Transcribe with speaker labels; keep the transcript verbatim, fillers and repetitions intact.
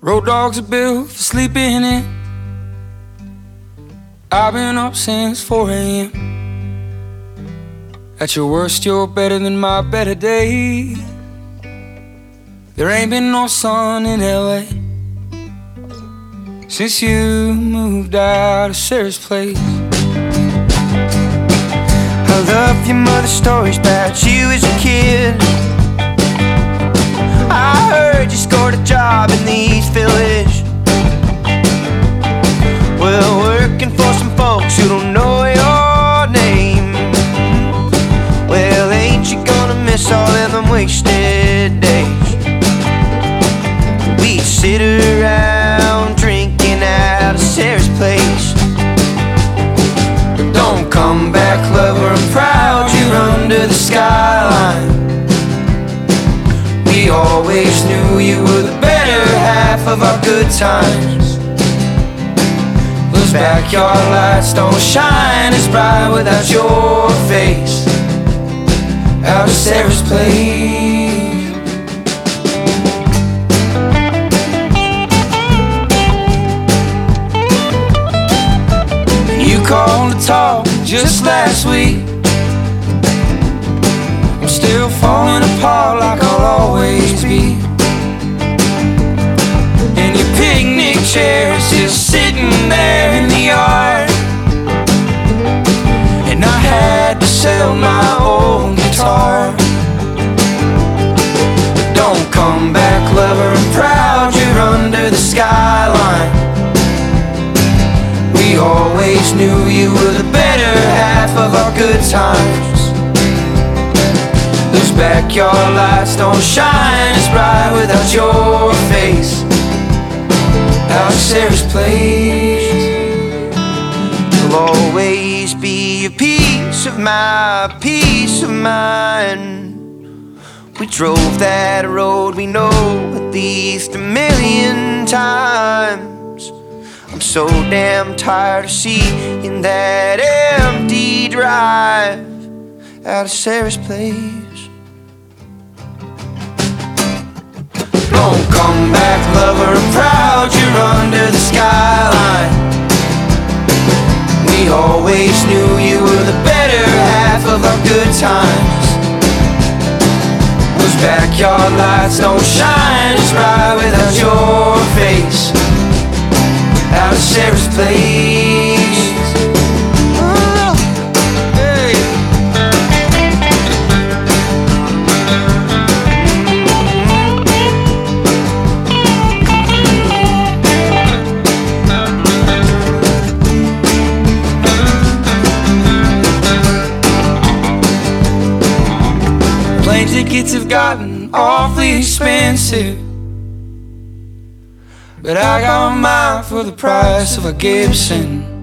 Speaker 1: Road dogs are built for sleeping in. I've been up since four a m At your worst, you're better than my better day. There ain't been no sun in L A since you moved out of Sarah's place.
Speaker 2: I love your mother's stories about you as a kid. I heard you scored a job in the East Village. Well, working for some folks who don't know your name. Well, ain't you gonna miss all of them wasted days? We'd sit around drinking out of Sarah's place.
Speaker 1: Don't come back, lover, I'm proud you're under the skyline. We always knew you were the better half of our good times. Those backyard lights don't shine as bright without your face. Out of Sarah's place. You called to talk just last week. I'm still falling apart like I'll always be. And your picnic chair is just sitting there in the yard. And I had to sell my old guitar. But don't come back, lover, I'm proud you're under the skyline. We always knew you were the better half of our good times. Those backyard lights don't shine as bright without your face. Out of Sarah's place.
Speaker 2: You'll always be a piece of my peace of mind. We drove that road we know at least a million times. I'm so damn tired of seeing that empty drive out of Sarah's place.
Speaker 1: Don't come back, lover, I'm proud you're under the skyline. We always knew you were the better half of our good times. Those backyard lights don't shine as bright without your face. Out of Sarah's place. Plane tickets have gotten awfully expensive, but I got mine for the price of a Gibson.